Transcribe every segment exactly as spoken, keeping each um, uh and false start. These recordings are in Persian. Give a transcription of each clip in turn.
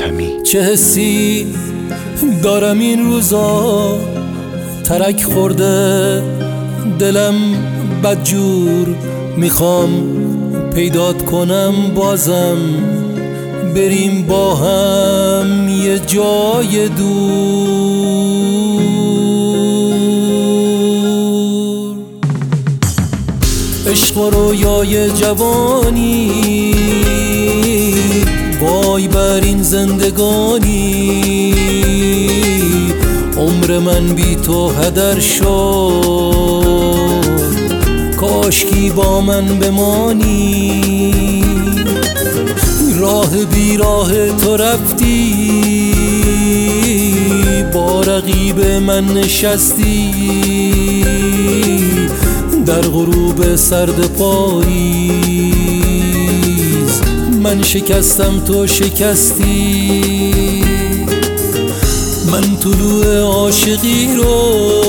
حاتمی. چه حسی دارم این روزا، ترک خورده دلم بدجور، میخوام پیدات کنم بازم، بریم با هم یه جای دور. عشق و رویای جوانی، وای بر این زندگانی، عمر من بی تو هدر شد، کاشکی با من بمانی. راه بی راه تو رفتی، با رقیب من نشستی، در غروب سرد پاییز من شکستم تو شکستی. من طلوع عاشقی رو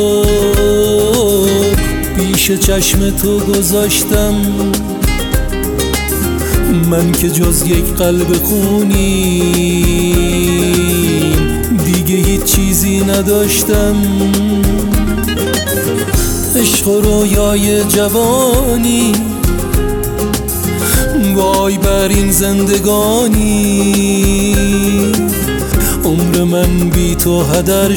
پیش چشم تو گذاشتم، من که جز یک قلب خونی دیگه هیچ چیزی نداشتم. عشق و رویای جوانی، وای بر این زندگانی، عمر من بی تو هدر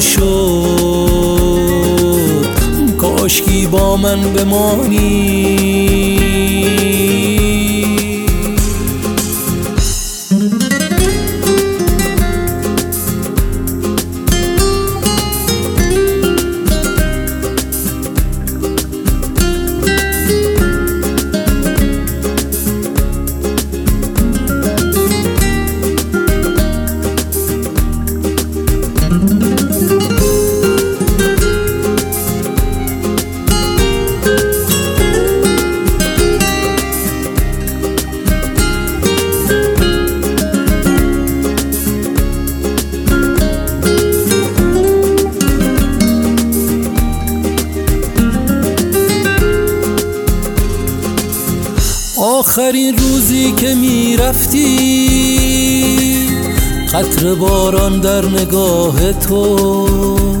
شد، کاشکی با من بمانی. آخرین روزی که می رفتی، قطره باران در نگاه تو،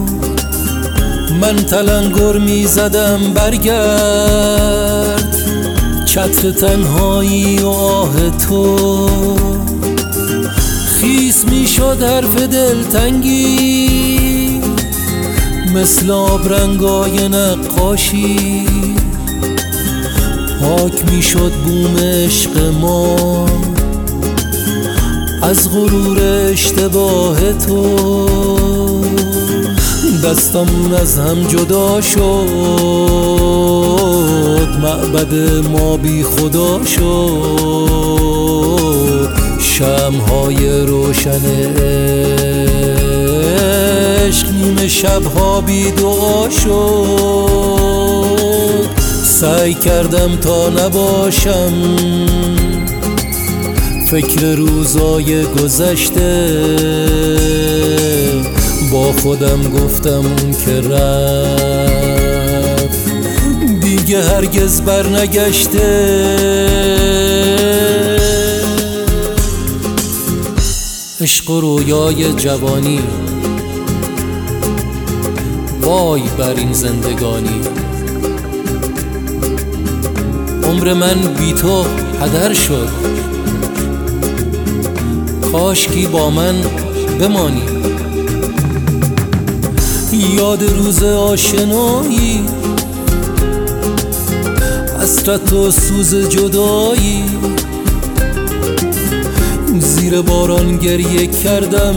من تلنگر می زدم برگرد، چتر تنهایی و آه تو. خیس می شد حرف دلتنگی، مثل آبرنگای نقاشی، پاک می شد بوم عشق ما از غرور اشتباه تو. دستمون از هم جدا شد، معبد ما بی خدا شد، شمع‌های روشن عشق نیمه شب‌ها بی دعا شد. سعی کردم تا نباشم فکر روزای گذشته، با خودم گفتم اون که رفت دیگه هرگز بر نگشته. عشق و رویای جوانی، وای بر این زندگانی، عمر من بی تو هدر شد، کاشکی با من بمانی. یاد روز آشنایی، حسرت و سوز جدایی، زیر باران گریه کردم،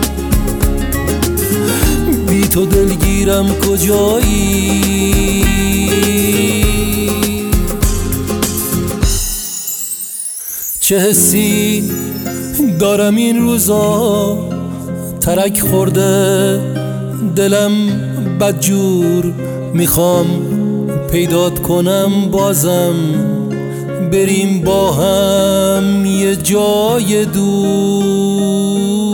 بی تو دلگیرم کجایی. چه حسی دارم این روزا، ترک خورده دلم بدجور، میخوام پیدات کنم بازم، بریم با هم یه جای دور.